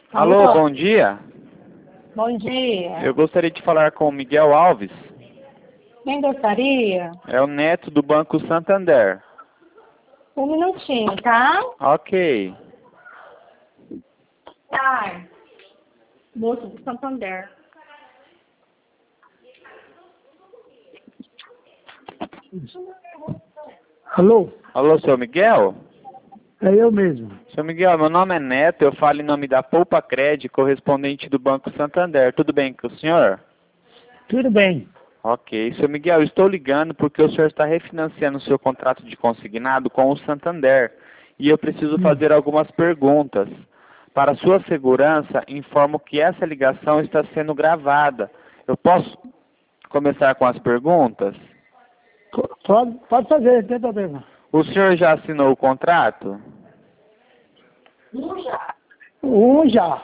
Alô, Alô, bom dia. bom dia. Eu gostaria de falar com o Miguel Alves. Quem gostaria? É o neto do Banco Santander. Um minutinho, tá? Ok. Tá. Moço do Santander. Alô? Alô, seu Miguel? É eu mesmo. Seu Miguel, meu nome é Neto, eu falo em nome da Poupa Cred, correspondente do Banco Santander. Tudo bem com o senhor? Tudo bem. Ok. Seu Miguel, eu estou ligando porque o senhor está refinanciando o seu contrato de consignado com o Santander. E eu preciso fazer algumas perguntas. Para sua segurança, informo que essa ligação está sendo gravada. Eu posso começar com as perguntas? Pode fazer, não tem problema. O senhor já assinou o contrato? Já.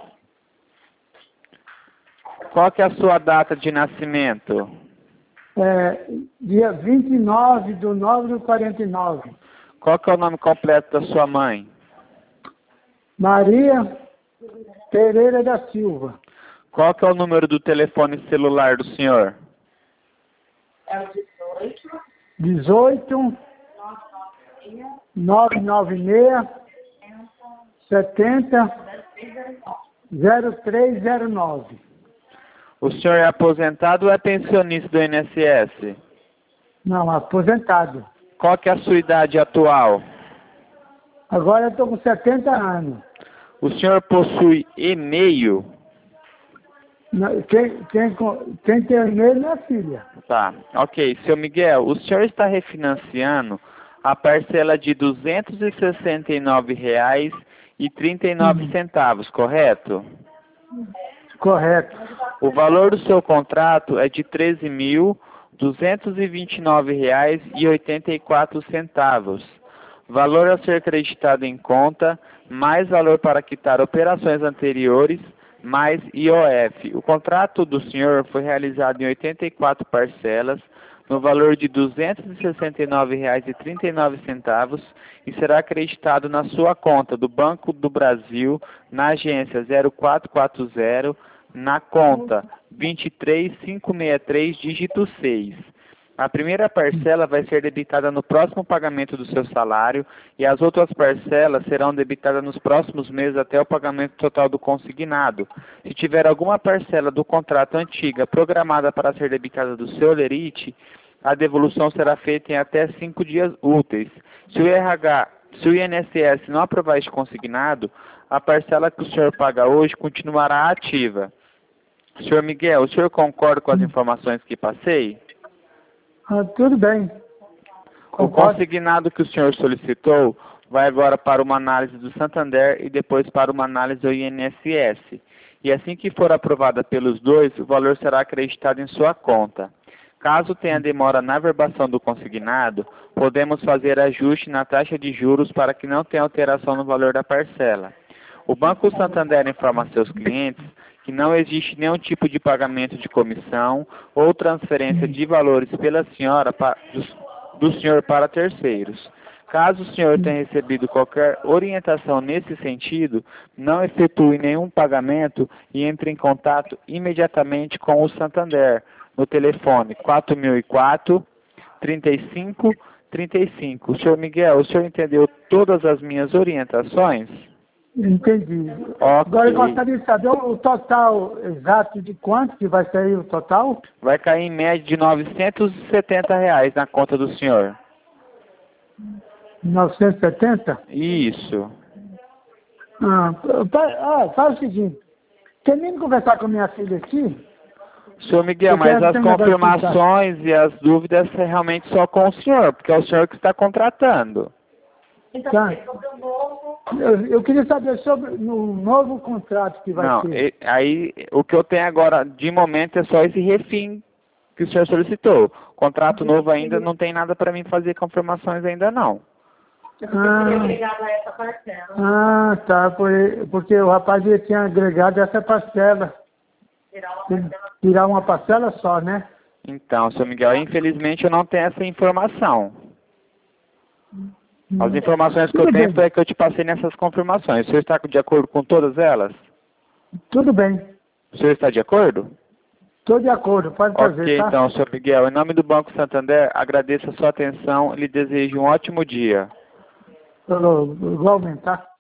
Qual que é a sua data de nascimento? Dia 29/9/49. Qual que é o nome completo da sua mãe? Maria Pereira da Silva. Qual que é o número do telefone celular do senhor? 18 996 70 0309. O senhor é aposentado ou é pensionista do INSS? Não, aposentado. Qual que é a sua idade atual? Agora eu estou com 70 anos. O senhor possui e-mail? Quem tem e-mail é minha filha. Tá, ok. Seu Miguel, o senhor está refinanciando a parcela de R$ 269,39, correto? Correto. O valor do seu contrato é de R$ 13.229,84. Valor a ser acreditado em conta, mais valor para quitar operações anteriores, mais IOF. O contrato do senhor foi realizado em 84 parcelas, no valor de R$ 269,39 e será acreditado na sua conta do Banco do Brasil, na agência 0440, na conta 23563, dígito 6. A primeira parcela vai ser debitada no próximo pagamento do seu salário e as outras parcelas serão debitadas nos próximos meses até o pagamento total do consignado. Se tiver alguma parcela do contrato antiga programada para ser debitada do seu lerite, a devolução será feita em até 5 dias úteis. Se o INSS não aprovar este consignado, a parcela que o senhor paga hoje continuará ativa. Senhor Miguel, o senhor concorda com as informações que passei? Tudo bem. O consignado que o senhor solicitou vai agora para uma análise do Santander e depois para uma análise do INSS. E assim que for aprovada pelos dois, o valor será acreditado em sua conta. Caso tenha demora na verbação do consignado, podemos fazer ajuste na taxa de juros para que não tenha alteração no valor da parcela. O Banco Santander informa a seus clientes que não existe nenhum tipo de pagamento de comissão ou transferência de valores pela senhora do senhor para terceiros. Caso o senhor tenha recebido qualquer orientação nesse sentido, não efetue nenhum pagamento e entre em contato imediatamente com o Santander no telefone 4004 35 35. Senhor Miguel, o senhor entendeu todas as minhas orientações? Entendi. Ok. Agora eu gostaria de saber o total exato de quanto que vai sair o total? Vai cair em média de R$ 970 na conta do senhor. 970? Isso. Faz o seguinte. Termine de conversar com minha filha aqui. Senhor Miguel, mas as confirmações e as dúvidas é realmente só com o senhor, porque é o senhor que está contratando. Tá. Eu queria saber sobre o novo contrato que vai ter. Aí o que eu tenho agora de momento é só esse refim que o senhor solicitou. Contrato novo ainda não tem nada para mim fazer confirmações ainda não. Tá. Porque o rapaz já tinha agregado essa parcela. Tirar uma parcela só, né? Então, senhor Miguel, infelizmente eu não tenho essa informação. As informações que eu tenho é que eu te passei nessas confirmações. O senhor está de acordo com todas elas? Tudo bem. O senhor está de acordo? Estou de acordo, pode fazer, Ok, tá? então, senhor Miguel, em nome do Banco Santander, agradeço a sua atenção e lhe desejo um ótimo dia. Igualmente, tá?